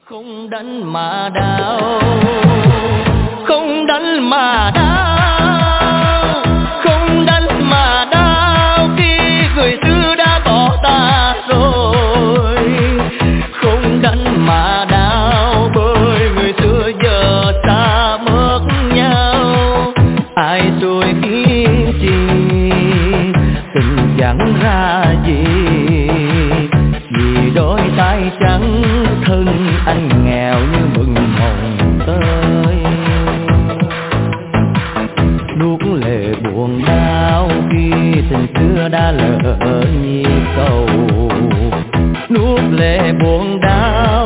Không đánh mà đau, không đánh mà đau, không đánh mà đau khi người xưa đã bỏ ta rồi. Không đánh mà đau bởi người xưa giờ xa mất nhau. Ai rồi khiến chi tình chẳng ra gì, vì đôi tay trắng thân anh nghèo như bừng hồng tới. Nuốt lệ buồn đau khi tình xưa đã lỡ nhịp cầu, nuốt lệ buồn đau